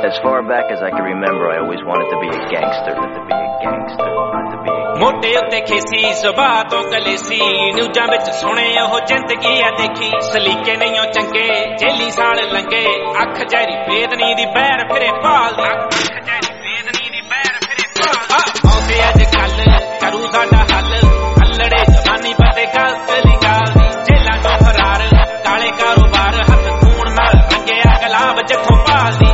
As far back as I can remember, I always wanted to be a gangster. ਮੋਢੇ ਉੱਤੇ ਖੇਸੀ ਸੁਭਾਅ ਤੋਂ ਕਲੇਸੀ ਨਿਊਜ਼ਾਂ ਵਿੱਚ ਸੁਣੇ ਉਹ ਜ਼ਿੰਦਗੀ ਆ ਦੇਖੀ ਸਲੀਕੇ ਨਹੀਂ ਉਹ ਚੰਗੇ ਜੇਲੀ ਸਾਲ ਲੰਗੇ ਅੱਖ ਜੈਰੀ ਬੇਦਨੀ ਦੀ ਬੈਰ ਫਿਰੇ ਭਾਲਦੀ ਅੱਖ ਜੈਰੀ ਬੇਦਨੀ ਦੀ ਬੈਰ ਫਿਰੇ ਭਾਲਦੀ ਆਉਂਦੇ ਅੱਜ ਕੱਲ ਕਰੂ ਸਾਡਾ ਹੱਲ ਹੱਲੜੇ ਜਵਾਨੀ ਪਤੇ ਗਲਤ ਗਾਲਦੀ ਜੇਲਾਂ ਤੋਂ ਫਰਾਰ ਕਾਲੇ ਕਾਰੋਬਾਰ ਹੱਥ ਖੂਨ ਨਾਲ ਰੰਗਿਆ ਗਲਾਬ ਜਿੱਥੋਂ ਭਾਲਦੀ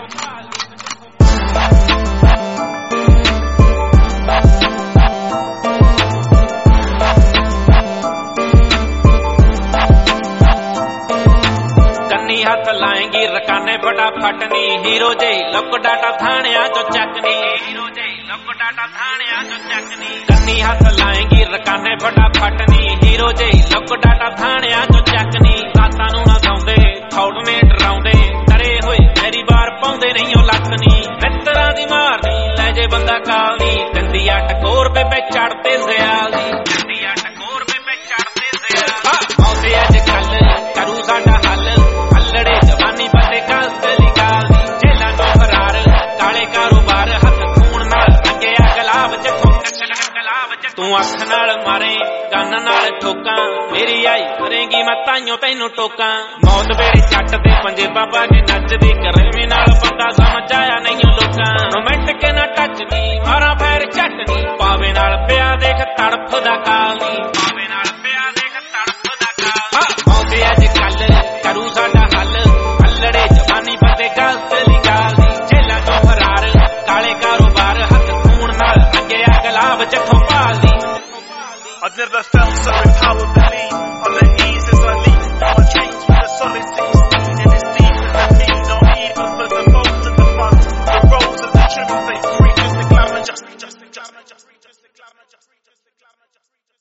हथ लाएंगी रकाने फटाफट नी हीरो जे लुक डाटा थाणिया चो चकनी हीरो जे लुक डाटा थाणिया चो चकनी कन्नी हथ लाएंगी रकाने फटाफट नी हीरो जे लुक डाटा थाणिया चो चकनी रातां नूं ना सौंदे थौड़ने डराउंदे डरे होए मेरी बार पाउंदे नहीं ओ लखनी मित्तरां दी मारनी ले जे बंदा काल नी दंदिया टकोर पे चढ़ते ज़याल दी दंदिया टकोर पे चढ़ते ज़याल आउंदे अज कल करू साडा हल लड़े जवानी पते गलत लिगालदी जेलां चों फरार काले कारोबार हथ खून नाल रंगिया गलाब जिथों तू अख नाल मारे कंन नाल ठोकां मेरी आई करेंगी मैं ताइयों तैनूं टोकां मौत वेले जट दे पंजे बाबा के नचदी करवी नाल बंदा समझ आया नहीं लोकां रोमांटिक ना टच दी मारा पैर झट दी पावे नाल पिया देख तड़फ दा काल दी पावे नाल पिया देख तड़फ दा काल आउंदे अज कल करू साडा लड़े जवानी पते गलत लिगालदी जेलां चों फरार काले कारोबार हथ खून नाल रंगिया गलाब जिथों भालदी I've never felt so empowered, believe on the ease as I leap my dreams with a solid 16 and it's deeper than me, not even for the bold and the fun, the roles of the truth they free, just the glamour, just the glamour.